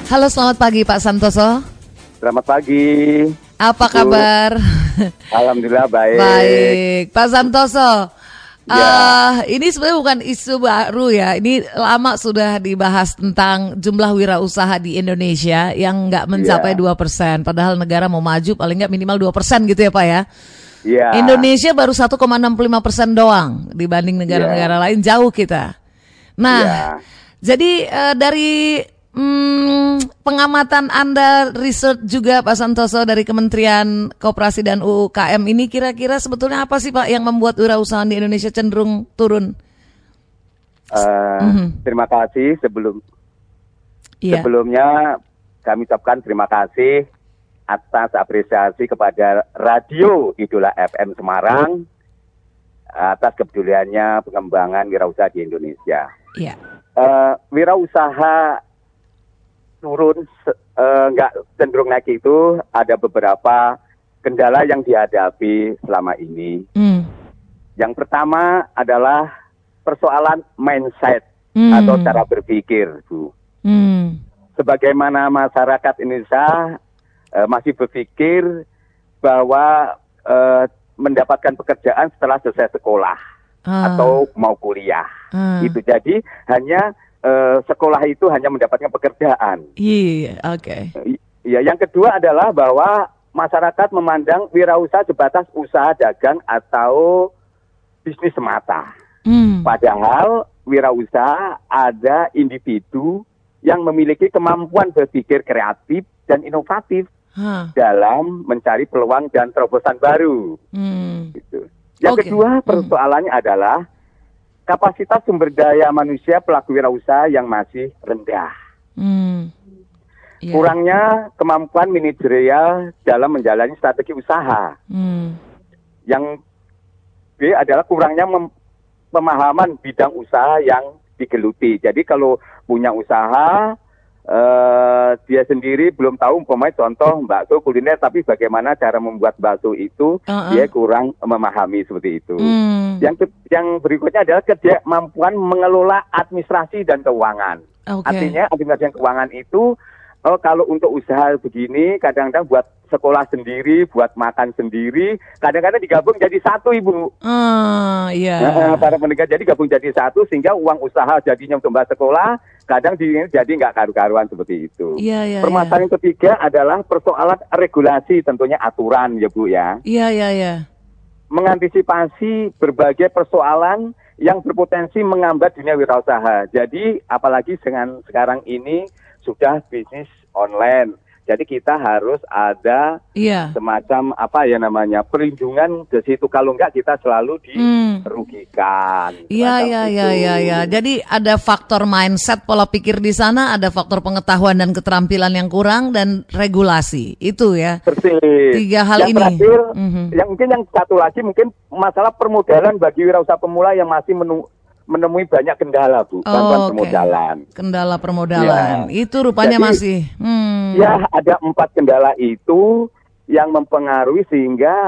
Halo, selamat pagi Pak Santoso. Selamat pagi. Apa kabar? Alhamdulillah baik. Baik, Pak Santoso. Ya. Ini sebenarnya bukan isu baru ya. Ini lama sudah dibahas tentang jumlah wirausaha di Indonesia yang nggak mencapai 2%. Padahal negara mau maju paling nggak minimal 2% gitu ya Pak ya. Ya. Indonesia baru 1,65% doang dibanding negara-negara lain, jauh kita. Nah, jadi dari pengamatan Anda, riset juga Pak Santoso dari Kementerian Koperasi dan UKM ini, kira-kira sebetulnya apa sih Pak yang membuat wirausaha di Indonesia cenderung turun? Terima kasih sebelumnya kami ucapkan terima kasih atas apresiasi kepada Radio Idola FM Semarang atas kepeduliannya pengembangan wirausaha di Indonesia. Iya. Wirausaha turun nggak cenderung naik itu ada beberapa kendala yang dihadapi selama ini. Yang pertama adalah persoalan mindset atau cara berpikir, Bu. Sebagaimana masyarakat Indonesia masih berpikir bahwa mendapatkan pekerjaan setelah selesai sekolah atau mau kuliah. Itu jadi hanya sekolah itu hanya mendapatkan pekerjaan. Iya, oke. Ya, yang kedua adalah bahwa masyarakat memandang wirausaha sebatas usaha dagang atau bisnis semata. Padahal wirausaha ada individu yang memiliki kemampuan berpikir kreatif dan inovatif dalam mencari peluang dan terobosan baru. Gitu. Yang kedua persoalannya adalah kapasitas sumber daya manusia pelaku wirausaha yang masih rendah. Kurangnya kemampuan manajerial dalam menjalani strategi usaha. Yang B adalah kurangnya pemahaman bidang usaha yang digeluti. Jadi kalau punya usaha, dia sendiri belum tahu, umpamanya contoh bakso kuliner, tapi bagaimana cara membuat bakso itu dia kurang memahami seperti itu. Yang berikutnya adalah kemampuan mengelola administrasi dan keuangan. Artinya administrasi dan keuangan itu kalau untuk usaha begini kadang-kadang buat sekolah sendiri, buat makan sendiri, kadang-kadang digabung jadi satu, Ibu. Para penegak jadi gabung jadi satu sehingga uang usaha jadinya untuk mbak sekolah, kadang jadi nggak karu-karuan seperti itu. Permasalahan ketiga adalah persoalan regulasi, tentunya aturan ya Bu ya. Mengantisipasi berbagai persoalan yang berpotensi menghambat dunia wirausaha. Jadi apalagi dengan sekarang ini sudah bisnis online. Jadi kita harus ada semacam perlindungan ke situ. Kalau enggak kita selalu dirugikan. Jadi ada faktor mindset, pola pikir di sana, ada faktor pengetahuan dan keterampilan yang kurang, dan regulasi. Itu ya. Persis. 3 hal yang ini. Terakhir, yang satu lagi mungkin masalah permodalan bagi wirausaha pemula yang masih menemui banyak kendala, Bu. Bantuan permodalan. Kendala permodalan. Itu rupanya jadi, masih. Ya, ada 4 kendala itu yang mempengaruhi sehingga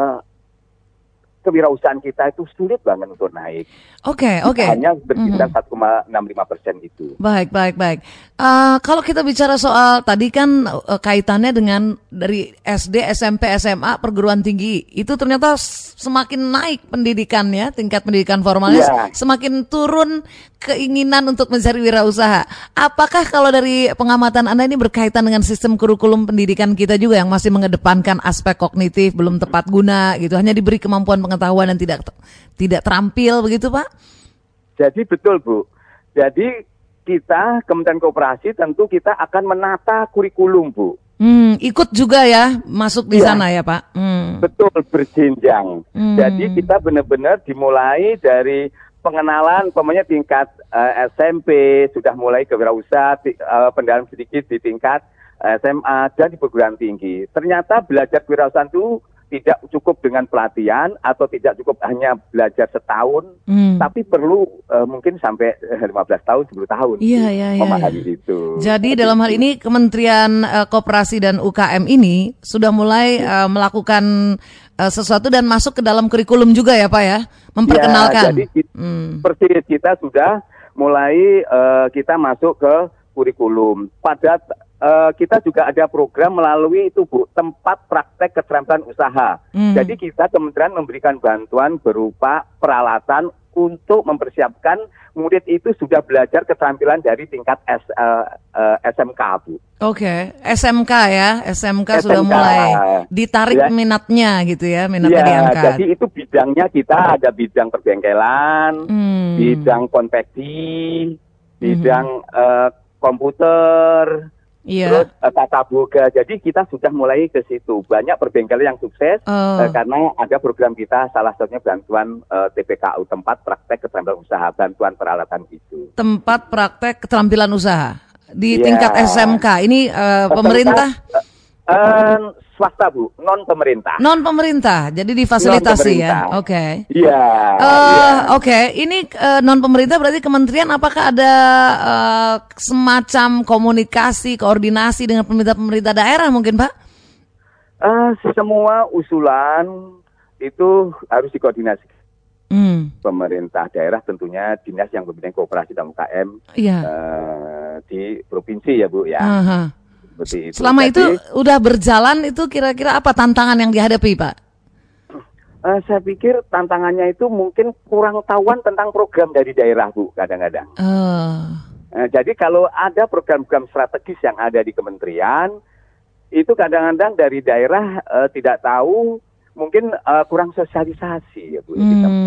kewirausahaan kita itu sulit banget untuk naik. Oke. Hanya berkisar 1,65% itu. Baik. Kalau kita bicara soal tadi kan kaitannya dengan dari SD, SMP, SMA, perguruan tinggi, itu ternyata semakin naik pendidikannya, tingkat pendidikan formalnya, semakin turun keinginan untuk mencari wirausaha. Apakah kalau dari pengamatan Anda ini berkaitan dengan sistem kurikulum pendidikan kita juga yang masih mengedepankan aspek kognitif, belum tepat guna gitu, hanya diberi kemampuan pengetahuan dan tidak terampil begitu Pak? Jadi betul Bu. Jadi kita Kementerian Koperasi tentu kita akan menata kurikulum Bu. Ikut juga ya masuk di sana ya Pak. Betul, berjenjang. Jadi kita benar-benar dimulai dari pengenalan, umpamanya tingkat SMP sudah mulai kewirausahaan, pendalam sedikit di tingkat SMA dan di perguruan tinggi. Ternyata belajar kewirausahaan itu tidak cukup dengan pelatihan atau tidak cukup hanya belajar setahun, tapi perlu mungkin sampai 15 tahun, 10 tahun memahami itu. Jadi dalam hal ini Kementerian Koperasi dan UKM ini sudah mulai melakukan sesuatu dan masuk ke dalam kurikulum juga ya Pak ya, memperkenalkan. Ya, jadi persis kita sudah mulai kita masuk ke kurikulum. Kita juga ada program melalui itu Bu, tempat praktek keterampilan usaha. Jadi kita kementerian memberikan bantuan berupa peralatan untuk mempersiapkan murid itu sudah belajar keterampilan dari tingkat SMK Bu. Oke, SMK ya, SMK sudah mulai ditarik ya. Minatnya gitu ya, minatnya diangkat. Jadi itu bidangnya kita ada bidang perbengkelan, bidang konveksi, bidang komputer, terus tata boga. Jadi kita sudah mulai ke situ. Banyak perbengkelan yang sukses karena ada program kita, salah satunya bantuan TPKU, tempat praktek keterampilan usaha, bantuan peralatan itu. Tempat praktek keterampilan usaha di tingkat SMK. Ini pemerintah? Swasta Bu, non pemerintah. Non pemerintah, jadi difasilitasi ya. Oke. Iya. Oke, ini non pemerintah berarti kementerian, apakah ada semacam komunikasi, koordinasi dengan pemerintah daerah mungkin Pak? Semua usulan itu harus dikoordinasikan. Pemerintah daerah tentunya dinas yang berbilang koperasi dan UKM di provinsi ya Bu ya. Itu. Selama itu udah berjalan, itu kira-kira apa tantangan yang dihadapi Pak? Saya pikir tantangannya itu mungkin kurang tahuan tentang program dari daerah Bu kadang-kadang. Jadi kalau ada program-program strategis yang ada di kementerian, itu kadang-kadang dari daerah tidak tahu, mungkin kurang sosialisasi ya Bu.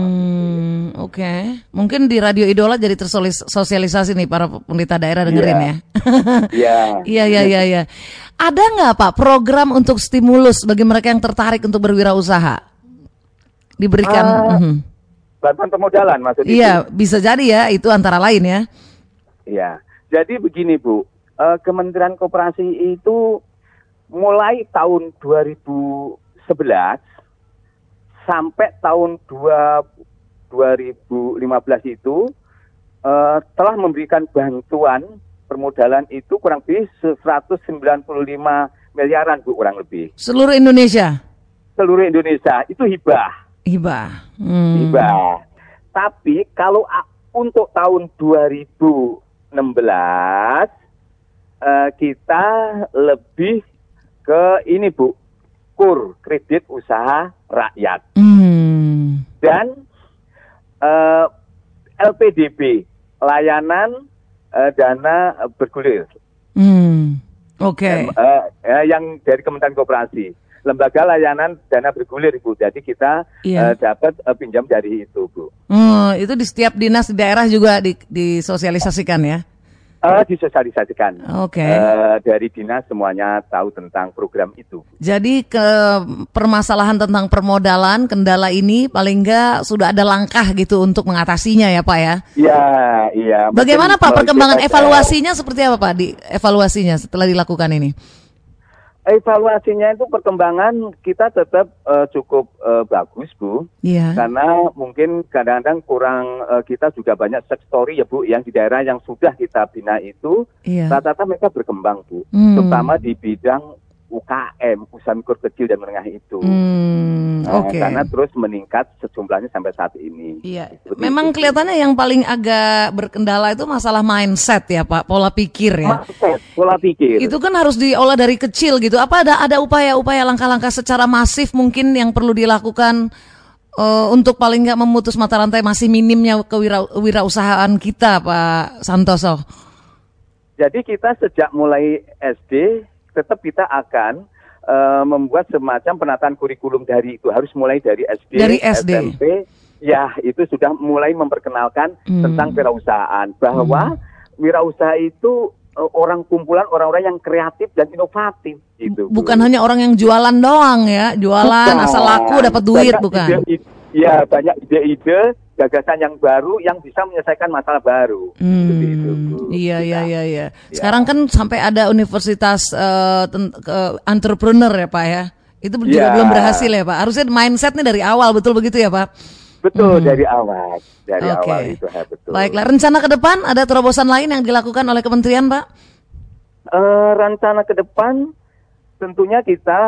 Oke. Mungkin di Radio Idola jadi tersosialisasi nih para pemerintah daerah dengerin ya. Iya. Ada nggak Pak program untuk stimulus bagi mereka yang tertarik untuk berwirausaha? Diberikan bantuan permodalan maksudnya? Iya, bisa jadi ya, itu antara lain ya. Iya. Jadi begini Bu, Kementerian Koperasi itu mulai tahun 2011 sampai tahun 2015 itu telah memberikan bantuan permodalan itu kurang lebih 195 miliaran Bu, kurang lebih. Seluruh Indonesia? Seluruh Indonesia, itu hibah. Hibah. Tapi kalau untuk tahun 2016 kita lebih ke ini Bu, KUR, kredit usaha rakyat. Dan LPDB, layanan dana bergulir. Oke. Yang dari Kementerian Koperasi, lembaga layanan dana bergulir Bu. Jadi kita dapat pinjam dari itu Bu. Itu di setiap dinas di daerah juga disosialisasikan ya? Disosialisasikan. Oke. Dari dinas semuanya tahu tentang program itu. Jadi permasalahan tentang permodalan, kendala ini paling enggak sudah ada langkah gitu untuk mengatasinya ya Pak ya? Iya. Bagaimana Pak perkembangan evaluasinya, seperti apa Pak evaluasinya setelah dilakukan ini? Evaluasinya itu perkembangan kita tetap cukup bagus Bu, karena mungkin kadang-kadang kurang, kita juga banyak success story ya Bu, yang di daerah yang sudah kita bina itu rata-rata mereka berkembang Bu, terutama di bidang UKM, usaha mikro kecil dan menengah itu. Karena terus meningkat sejumlahnya sampai saat ini. Iya. Memang kelihatannya yang paling agak berkendala itu masalah mindset ya Pak, pola pikir ya. Pola pikir. Itu kan harus diolah dari kecil gitu. Apa ada upaya-upaya, langkah-langkah secara masif mungkin yang perlu dilakukan untuk paling nggak memutus mata rantai masih minimnya kewirausahaan kita Pak Santoso? Jadi kita sejak mulai SD tetap kita akan membuat semacam penataan kurikulum dari itu, harus mulai dari SD, SMP, ya itu sudah mulai memperkenalkan tentang wirausahaan, bahwa wirausaha itu orang kumpulan orang-orang yang kreatif dan inovatif gitu. Bukan hanya orang yang jualan doang ya, jualan asal laku dapat duit, bukan? Banyak ide-ide, gagasan yang baru yang bisa menyelesaikan masalah baru. Iya. Sekarang kan sampai ada universitas entrepreneur ya Pak ya. Itu juga belum berhasil ya Pak. Harusnya mindset nih dari awal, betul begitu ya Pak? Betul, dari awal. Awal itu betul. Baiklah, rencana ke depan ada terobosan lain yang dilakukan oleh kementerian Pak? Rencana ke depan tentunya kita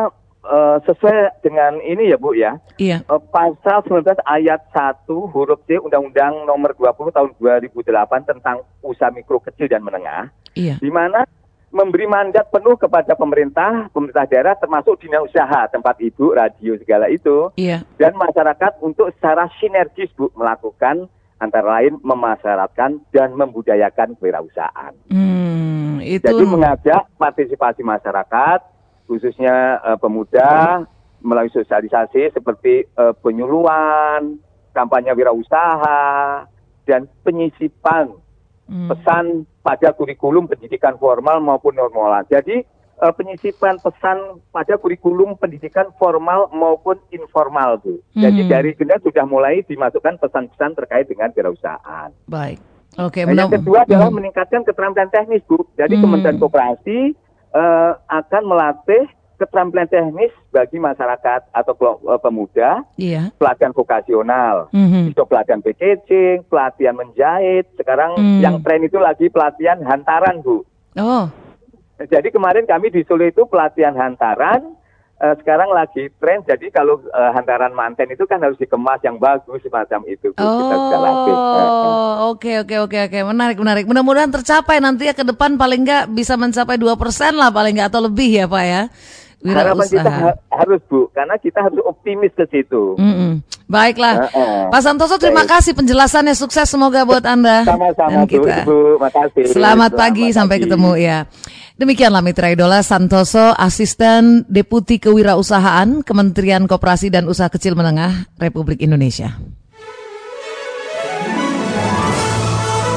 sesuai dengan ini ya Bu ya. Iya. Pasal 19 ayat 1 huruf C Undang-Undang Nomor 20 tahun 2008 tentang usaha mikro kecil dan menengah. Iya. Di mana memberi mandat penuh kepada pemerintah daerah termasuk dunia usaha, tempat ibu, radio segala itu. Iya. Dan masyarakat untuk secara sinergis Bu melakukan antara lain memasyaratkan dan membudayakan kewirausahaan. Itu. Jadi mengajak partisipasi masyarakat khususnya pemuda melalui sosialisasi seperti penyuluhan, kampanye wirausaha, dan penyisipan pesan pada kurikulum pendidikan formal maupun normal. Jadi penyisipan pesan pada kurikulum pendidikan formal maupun informal, Bu. Jadi dari generasi sudah mulai dimasukkan pesan-pesan terkait dengan wirausahaan. Baik. Oke. Yang kedua adalah meningkatkan keterampilan teknis, Bu. Jadi Kementerian Koperasi akan melatih keterampilan teknis bagi masyarakat atau pemuda, pelatihan vokasional, itu pelatihan packaging, pelatihan menjahit. Sekarang yang tren itu lagi pelatihan hantaran, Bu. Oh. Jadi kemarin kami di Solo itu pelatihan hantaran, sekarang lagi tren. Jadi kalau hantaran manten itu kan harus dikemas yang bagus semacam itu, Bu. Kita sudah latih. Oke. Menarik. Mudah-mudahan tercapai nanti ya ke depan, paling nggak bisa mencapai 2% lah paling nggak, atau lebih ya Pak ya. Harapan kita harus Bu, karena kita harus optimis ke situ. Baiklah, Pak Santoso, terima kasih penjelasannya, sukses semoga buat Anda. Sama-sama dan kita. Bu, makasih. Selamat pagi, sampai ketemu ya. Demikianlah Mitra Idola, Santoso, Asisten Deputi Kewirausahaan Kementerian Koperasi dan Usaha Kecil Menengah Republik Indonesia.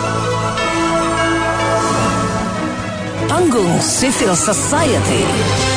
Panggung Civil Society.